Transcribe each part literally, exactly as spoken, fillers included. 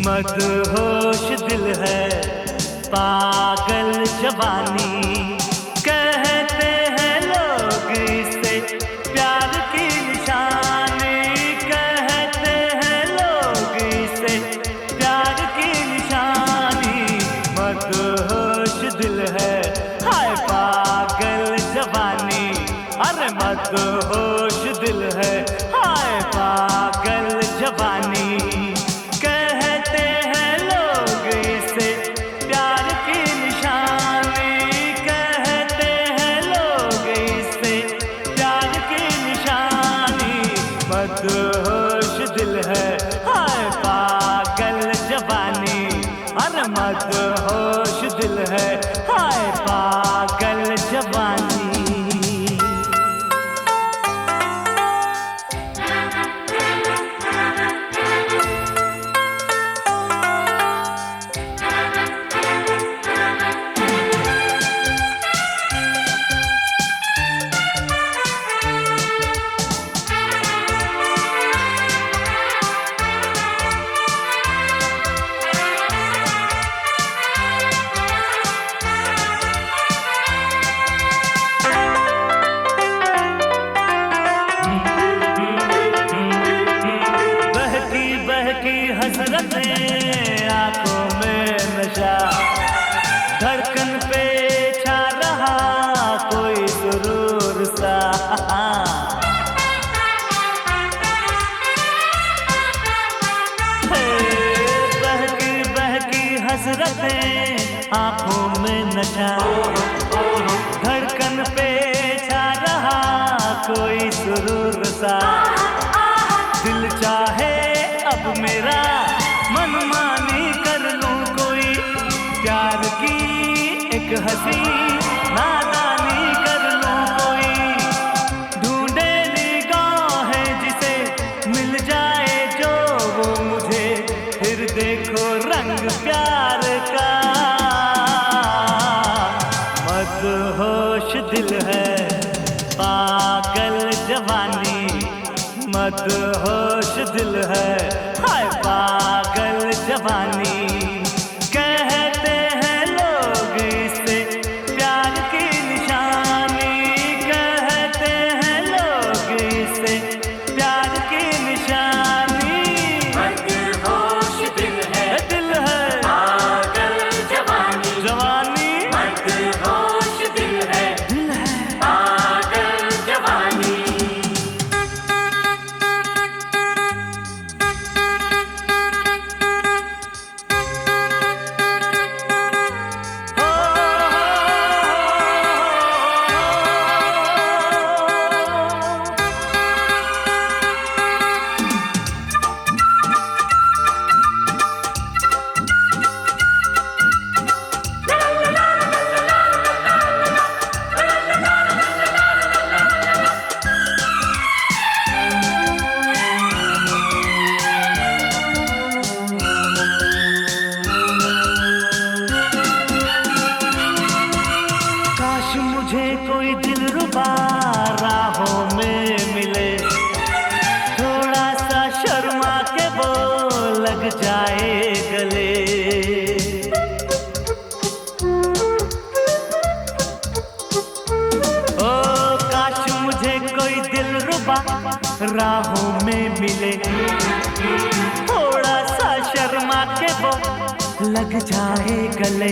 मदहोश दिल है पागल जवानी, कहते हैं लोग इसे प्यार की निशानी, कहते हैं लोग इसे प्यार की निशानी। मदहोश दिल है हाय पागल जवानी, अरे मदहोश दिल है हाय पागल जवानी। मदहोश दिल है हाय पागल जवानी, अरे मदहोश दिल है हाय पागल जवानी। हसरतें आंखों में नशा, धड़कन पे छा रहा कोई सुरूर सा। बहकी बहकी हसरतें आंखों में नशा, धड़कन पे छा रहा कोई सुरूर सा। दिल चाहे अब मेरा मनमानी कर लूं कोई, प्यार की एक हंसी नादानी कर लूं कोई। ढूंढे निगाहें जिसे मिल जाए जो वो मुझे, फिर देखो रंग प्यार का। मदहोश दिल है पागल जवानी, मदहोश दिल है हाय पागल जवानी। कहते हैं लोग इसे प्यार की निशानी, कहते हैं लोग इसे प्यार की निशानी। मदहोश दिल है दिल है पागल जवानी, जवानी मदहोश दिल है दिल है पागल जवानी। मुझे कोई दिलरुबा राहों में मिले, थोड़ा सा शर्मा के वो लग जाए गले। ओ काश मुझे कोई दिलरुबा राहों में मिले, थोड़ा सा शर्मा के वो लग जाए गले।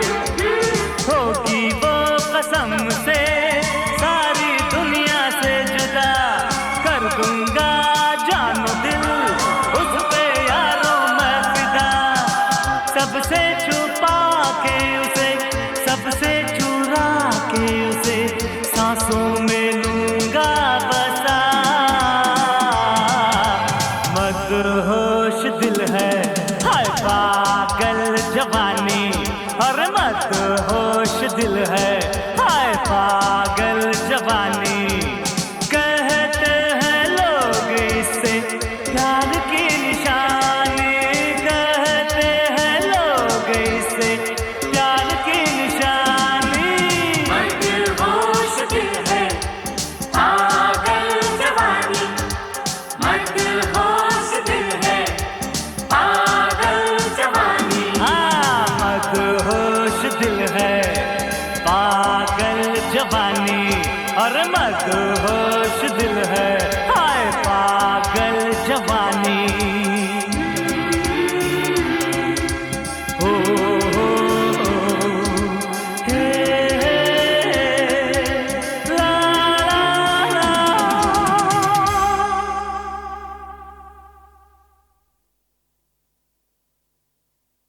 होगी वो कसम से सारी दुनिया से जुदा, कर दूंगा जानो दिल उस पे यारों मैं फिदा। सबसे छुपा के उसे, सबसे चुरा के उसे, सांसों में लूंगा बसा। मदहोश